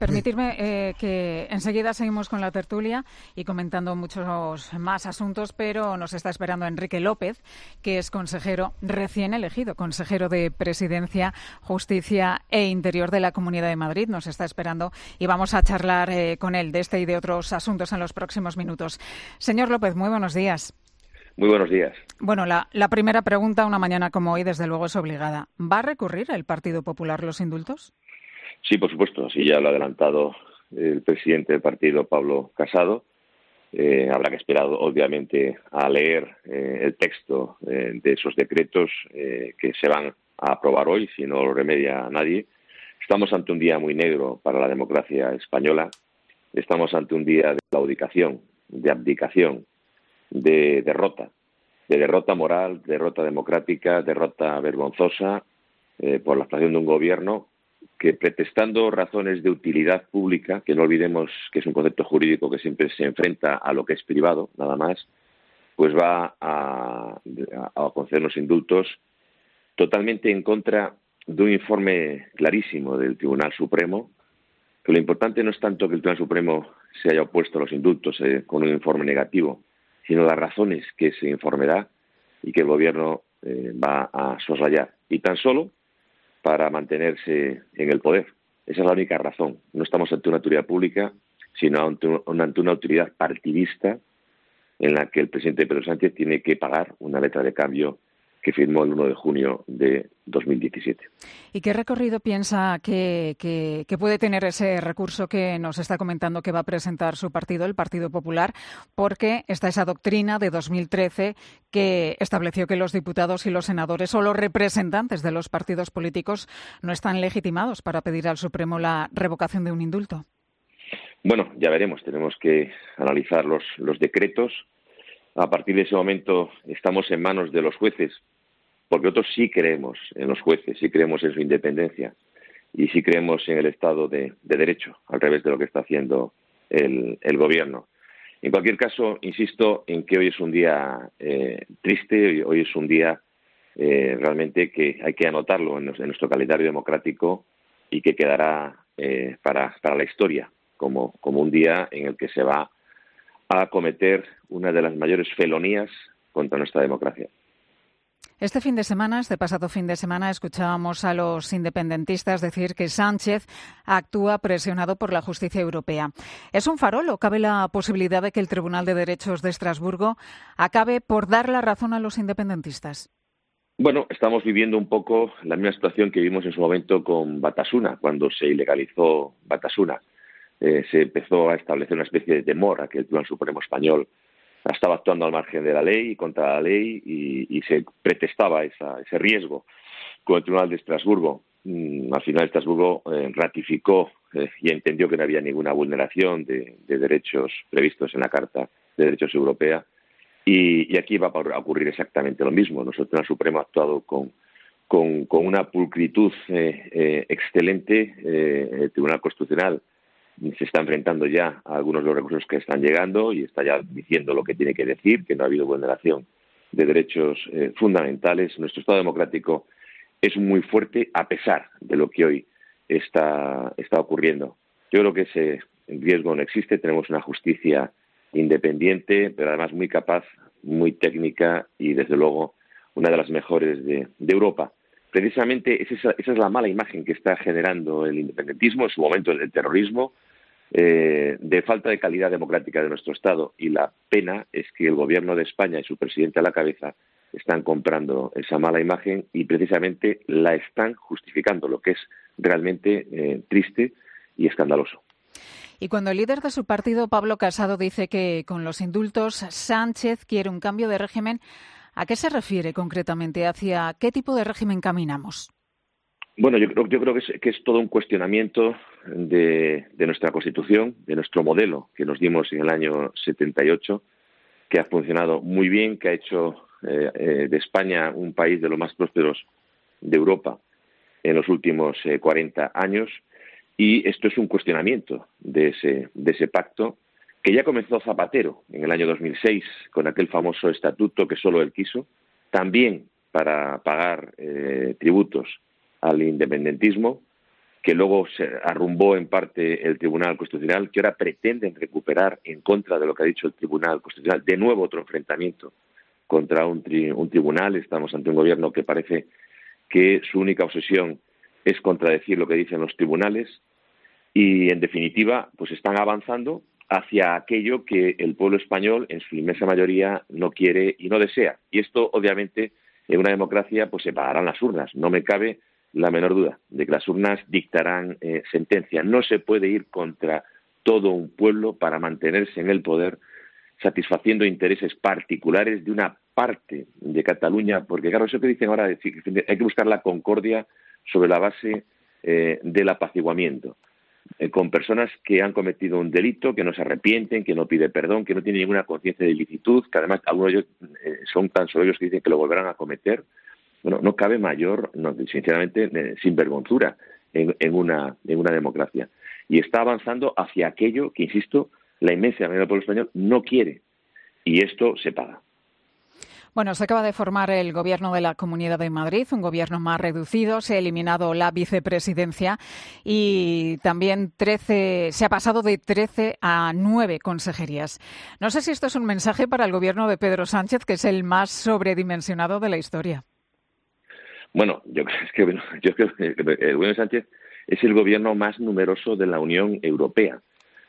Permitirme que enseguida seguimos con la tertulia y comentando muchos más asuntos, pero nos está esperando Enrique López, que es consejero recién elegido, consejero de Presidencia, Justicia e Interior de la Comunidad de Madrid. Nos está esperando y vamos a charlar con él de este y de otros asuntos en los próximos minutos. Señor López, muy buenos días. Muy buenos días. Bueno, la primera pregunta, una mañana como hoy, desde luego es obligada. ¿Va a recurrir el Partido Popular los indultos? Sí, por supuesto, así ya lo ha adelantado el presidente del partido, Pablo Casado. Habrá que esperar, obviamente, a leer el texto de esos decretos que se van a aprobar hoy, si no lo remedia nadie. Estamos ante un día muy negro para la democracia española. Estamos ante un día de claudicación, de abdicación, de derrota moral, derrota democrática, derrota vergonzosa por la actuación de un gobierno que, pretextando razones de utilidad pública, que no olvidemos que es un concepto jurídico que siempre se enfrenta a lo que es privado, nada más, pues va a concedernos indultos totalmente en contra de un informe clarísimo del Tribunal Supremo, que lo importante no es tanto que el Tribunal Supremo se haya opuesto a los indultos con un informe negativo, sino las razones que ese informe da y que el Gobierno va a soslayar. Y tan solo para mantenerse en el poder. Esa es la única razón. No estamos ante una autoridad pública, sino ante una autoridad partidista en la que el presidente Pedro Sánchez tiene que pagar una letra de cambio que firmó el 1 de junio de 2017. ¿Y qué recorrido piensa que puede tener ese recurso que nos está comentando que va a presentar su partido, el Partido Popular? Porque está esa doctrina de 2013 que estableció que los diputados y los senadores o los representantes de los partidos políticos no están legitimados para pedir al Supremo la revocación de un indulto. Bueno, ya veremos. Tenemos que analizar los decretos. A partir de ese momento estamos en manos de los jueces, porque nosotros sí creemos en los jueces, sí creemos en su independencia y sí creemos en el Estado de Derecho, al revés de lo que está haciendo el Gobierno. En cualquier caso, insisto en que hoy es un día triste, hoy es un día realmente que hay que anotarlo en nuestro calendario democrático y que quedará para la historia como un día en el que se va a cometer una de las mayores felonías contra nuestra democracia. Este pasado fin de semana, escuchábamos a los independentistas decir que Sánchez actúa presionado por la justicia europea. ¿Es un farol o cabe la posibilidad de que el Tribunal de Derechos de Estrasburgo acabe por dar la razón a los independentistas? Bueno, estamos viviendo un poco la misma situación que vivimos en su momento con Batasuna, cuando se ilegalizó Batasuna. Se empezó a establecer una especie de temor a que el Tribunal Supremo Español estaba actuando al margen de la ley y contra la ley y se pretextaba ese riesgo con el Tribunal de Estrasburgo. Al final Estrasburgo ratificó y entendió que no había ninguna vulneración de derechos previstos en la Carta de Derechos Europea y aquí va a ocurrir exactamente lo mismo. El Tribunal Supremo ha actuado con una pulcritud excelente. El Tribunal Constitucional se está enfrentando ya a algunos de los recursos que están llegando y está ya diciendo lo que tiene que decir, que no ha habido vulneración de derechos fundamentales. Nuestro Estado democrático es muy fuerte a pesar de lo que hoy está ocurriendo. Yo creo que ese riesgo no existe. Tenemos una justicia independiente, pero además muy capaz, muy técnica y, desde luego, una de las mejores de Europa. Precisamente esa es la mala imagen que está generando el independentismo, en su momento el terrorismo, de falta de calidad democrática de nuestro Estado. Y la pena es que el Gobierno de España y su presidente a la cabeza están comprando esa mala imagen y precisamente la están justificando, lo que es realmente triste y escandaloso. Y cuando el líder de su partido, Pablo Casado, dice que con los indultos Sánchez quiere un cambio de régimen, ¿a qué se refiere concretamente? ¿Hacia qué tipo de régimen caminamos? Bueno, yo creo que es todo un cuestionamiento de nuestra Constitución, de nuestro modelo que nos dimos en el año 78, que ha funcionado muy bien, que ha hecho de España un país de los más prósperos de Europa en los últimos 40 años. Y esto es un cuestionamiento de ese pacto que ya comenzó Zapatero en el año 2006 con aquel famoso estatuto que solo él quiso, también para pagar tributos al independentismo, que luego se arrumbó en parte el Tribunal Constitucional, que ahora pretenden recuperar en contra de lo que ha dicho el Tribunal Constitucional, de nuevo otro enfrentamiento contra un tribunal. Estamos ante un gobierno que parece que su única obsesión es contradecir lo que dicen los tribunales y, en definitiva, pues están avanzando hacia aquello que el pueblo español, en su inmensa mayoría, no quiere y no desea. Y esto, obviamente, en una democracia, pues se pagarán las urnas. No me cabe la menor duda de que las urnas dictarán sentencia. No se puede ir contra todo un pueblo para mantenerse en el poder, satisfaciendo intereses particulares de una parte de Cataluña, porque claro, eso que dicen ahora, hay que buscar la concordia sobre la base del apaciguamiento, con personas que han cometido un delito, que no se arrepienten, que no piden perdón, que no tienen ninguna conciencia de ilicitud, que además algunos de ellos son tan soberbios que dicen que lo volverán a cometer. Bueno, no cabe mayor, sinceramente, sinvergonzura en una democracia. Y está avanzando hacia aquello que, insisto, la inmensa mayoría del pueblo español no quiere. Y esto se paga. Bueno, se acaba de formar el Gobierno de la Comunidad de Madrid, un gobierno más reducido. Se ha eliminado la vicepresidencia y también se ha pasado de 13 a 9 consejerías. No sé si esto es un mensaje para el gobierno de Pedro Sánchez, que es el más sobredimensionado de la historia. Bueno, yo creo que el gobierno de Sánchez es el gobierno más numeroso de la Unión Europea.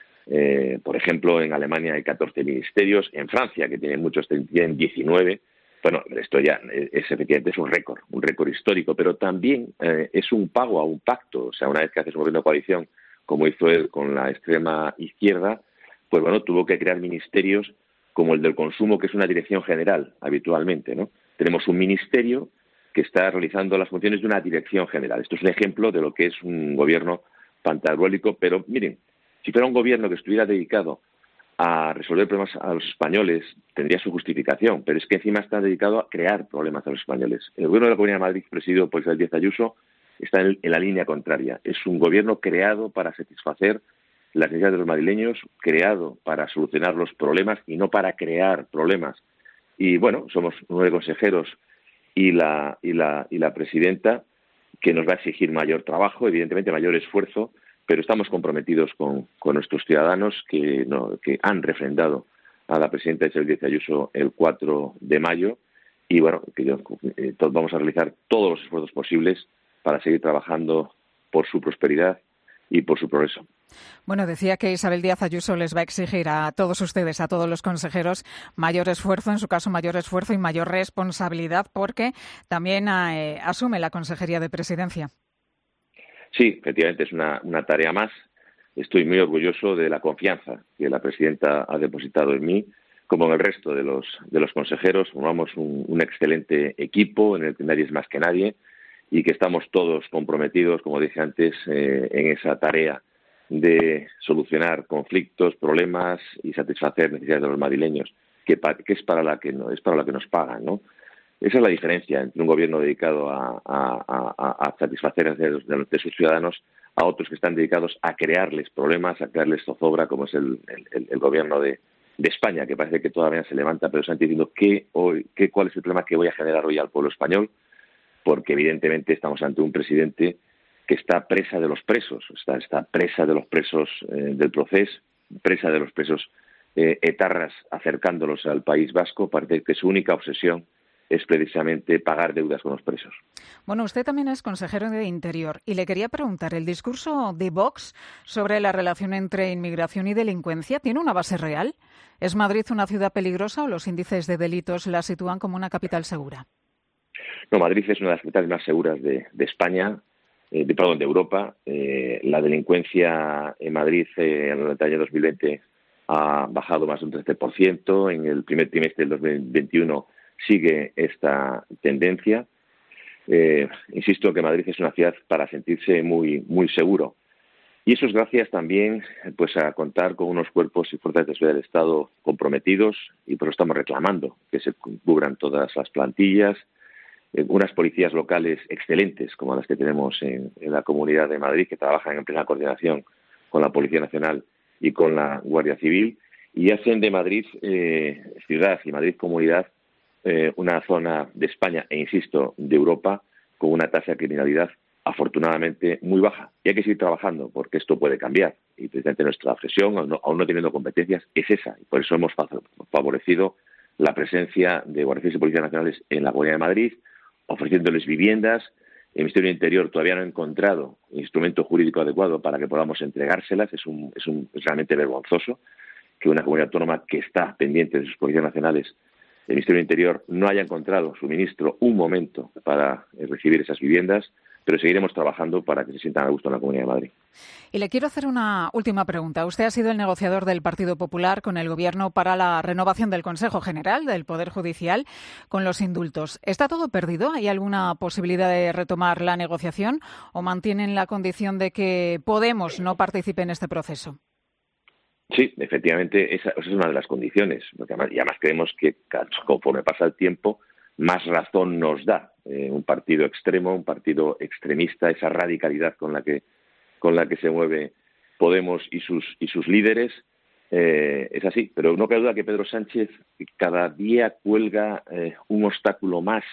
Por ejemplo, en Alemania hay 14 ministerios, en Francia, que tienen muchos, tienen 19. Bueno, esto ya efectivamente es un récord histórico, pero también es un pago a un pacto. O sea, una vez que haces un gobierno de coalición, como hizo él con la extrema izquierda, pues bueno, tuvo que crear ministerios como el del consumo, que es una dirección general habitualmente, ¿no? Tenemos un ministerio que está realizando las funciones de una dirección general. Esto es un ejemplo de lo que es un gobierno pantagruélico, pero miren, si fuera un gobierno que estuviera dedicado a resolver problemas a los españoles, tendría su justificación, pero es que encima está dedicado a crear problemas a los españoles. El gobierno de la Comunidad de Madrid, presidido por Isabel Díaz Ayuso, está en la línea contraria. Es un gobierno creado para satisfacer las necesidades de los madrileños, creado para solucionar los problemas y no para crear problemas. Y bueno, somos 9 consejeros y la presidenta, que nos va a exigir mayor trabajo, evidentemente mayor esfuerzo, pero estamos comprometidos con nuestros ciudadanos que han refrendado a la presidenta Isabel Díaz Ayuso el 4 de mayo y bueno, vamos a realizar todos los esfuerzos posibles para seguir trabajando por su prosperidad y por su progreso. Bueno, decía que Isabel Díaz Ayuso les va a exigir a todos ustedes, a todos los consejeros, mayor esfuerzo, en su caso mayor esfuerzo y mayor responsabilidad, porque también asume la Consejería de Presidencia. Sí, efectivamente es una tarea más. Estoy muy orgulloso de la confianza que la presidenta ha depositado en mí, como en el resto de los consejeros. Formamos un excelente equipo en el que nadie es más que nadie y que estamos todos comprometidos, como dije antes, en esa tarea de solucionar conflictos, problemas y satisfacer necesidades de los madrileños, que es para la que nos pagan, ¿no? Esa es la diferencia entre un gobierno dedicado a satisfacer las necesidades de sus ciudadanos a otros que están dedicados a crearles problemas, a crearles zozobra, como es el gobierno de España, que parece que todavía se levanta, pero Sánchez diciendo cuál es el problema que voy a generar hoy al pueblo español, porque evidentemente estamos ante un presidente que está presa de los presos, está presa de los presos del proceso, presa de los presos etarras acercándolos al País Vasco. Parece que su única obsesión es precisamente pagar deudas con los presos. Bueno, usted también es consejero de Interior y le quería preguntar, ¿el discurso de Vox sobre la relación entre inmigración y delincuencia tiene una base real? ¿Es Madrid una ciudad peligrosa o los índices de delitos la sitúan como una capital segura? No, Madrid es una de las capitales más seguras de España, de Europa. La delincuencia en Madrid en el año 2020 ha bajado más de un 13%. En el primer trimestre del 2021 sigue esta tendencia. Insisto que Madrid es una ciudad para sentirse muy, muy seguro. Y eso es gracias también pues a contar con unos cuerpos y fuerzas de seguridad del Estado comprometidos, y por eso estamos reclamando que se cubran todas las plantillas, unas policías locales excelentes como las que tenemos en la Comunidad de Madrid, que trabajan en plena coordinación con la Policía Nacional y con la Guardia Civil, y hacen de Madrid ciudad y Madrid comunidad una zona de España e, insisto, de Europa con una tasa de criminalidad afortunadamente, muy baja. Y hay que seguir trabajando porque esto puede cambiar. Y precisamente nuestra obsesión, aún no teniendo competencias, es esa. Y por eso hemos favorecido la presencia de guardias y policías nacionales en la Comunidad de Madrid, ofreciéndoles viviendas. El Ministerio del Interior todavía no ha encontrado instrumento jurídico adecuado para que podamos entregárselas. Es realmente vergonzoso que una comunidad autónoma que está pendiente de sus policías nacionales, el Ministerio del Interior, no haya encontrado su ministro un momento para recibir esas viviendas, pero seguiremos trabajando para que se sientan a gusto en la Comunidad de Madrid. Y le quiero hacer una última pregunta. Usted ha sido el negociador del Partido Popular con el Gobierno para la renovación del Consejo General del Poder Judicial con los indultos. ¿Está todo perdido? ¿Hay alguna posibilidad de retomar la negociación o mantienen la condición de que Podemos no participe en este proceso? Sí, efectivamente, esa es una de las condiciones. Porque además creemos que conforme pasa el tiempo, más razón nos da un partido extremo, un partido extremista, esa radicalidad con la que se mueve Podemos y sus líderes. Es así, pero no cabe duda que Pedro Sánchez cada día cuelga un obstáculo más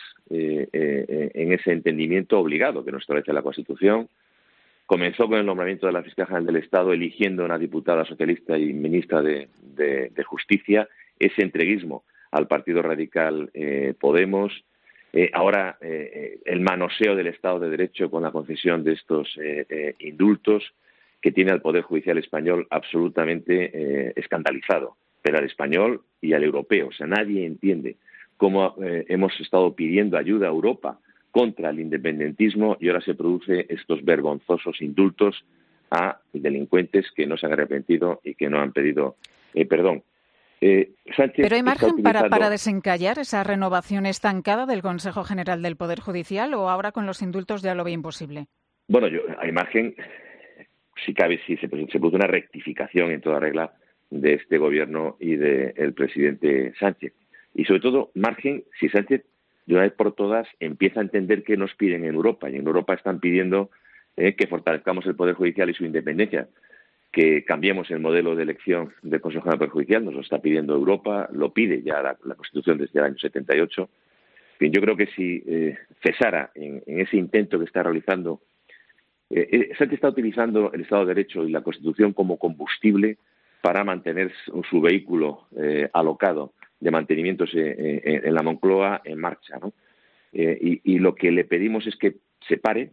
en ese entendimiento obligado que nos establece la Constitución. Comenzó con el nombramiento de la Fiscal General del Estado, eligiendo a una diputada socialista y ministra de Justicia, ese entreguismo al Partido Radical Podemos. Ahora el manoseo del Estado de Derecho con la concesión de estos indultos que tiene al Poder Judicial español absolutamente escandalizado, pero al español y al europeo. O sea, nadie entiende cómo hemos estado pidiendo ayuda a Europa contra el independentismo y ahora se producen estos vergonzosos indultos a delincuentes que no se han arrepentido y que no han pedido perdón. Sánchez, ¿pero hay margen para desencallar esa renovación estancada del Consejo General del Poder Judicial o ahora con los indultos ya lo ve imposible? Bueno, hay margen, si cabe, si se produce una rectificación en toda regla de este gobierno y del presidente Sánchez. Y sobre todo, margen si Sánchez de una vez por todas empieza a entender qué nos piden en Europa. Y en Europa están pidiendo que fortalezcamos el Poder Judicial y su independencia, que cambiemos el modelo de elección del Consejo General del Poder Judicial. Nos lo está pidiendo Europa, lo pide ya la Constitución desde el año 78. Bien, yo creo que si cesara en ese intento que está realizando, Sánchez está utilizando el Estado de Derecho y la Constitución como combustible para mantener su vehículo alocado de mantenimientos en la Moncloa en marcha, ¿no? Y lo que le pedimos es que se pare,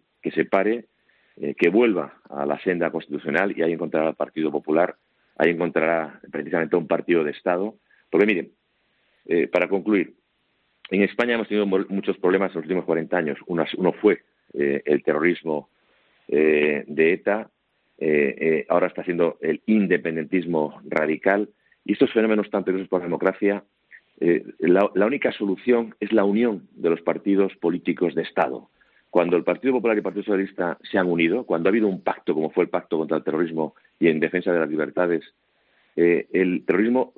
que vuelva a la senda constitucional y ahí encontrará al Partido Popular, ahí encontrará precisamente un partido de Estado. Porque miren, para concluir, en España hemos tenido muchos problemas en los últimos 40 años. Uno fue el terrorismo de ETA, ahora está siendo el independentismo radical, y estos fenómenos tan peligrosos por la democracia, la única solución es la unión de los partidos políticos de Estado. Cuando el Partido Popular y el Partido Socialista se han unido, cuando ha habido un pacto, como fue el pacto contra el terrorismo y en defensa de las libertades, el terrorismo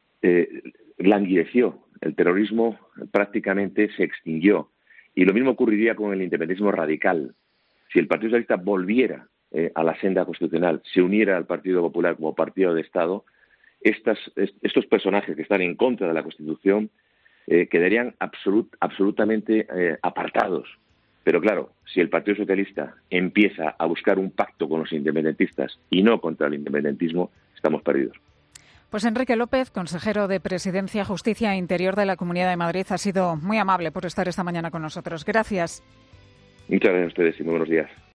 languideció, el terrorismo prácticamente se extinguió. Y lo mismo ocurriría con el independentismo radical. Si el Partido Socialista volviera a la senda constitucional, se uniera al Partido Popular como partido de Estado, estos personajes que están en contra de la Constitución quedarían absolutamente apartados. Pero claro, si el Partido Socialista empieza a buscar un pacto con los independentistas y no contra el independentismo, estamos perdidos. Pues Enrique López, consejero de Presidencia, Justicia e Interior de la Comunidad de Madrid, ha sido muy amable por estar esta mañana con nosotros. Gracias. Muchas gracias a ustedes y muy buenos días.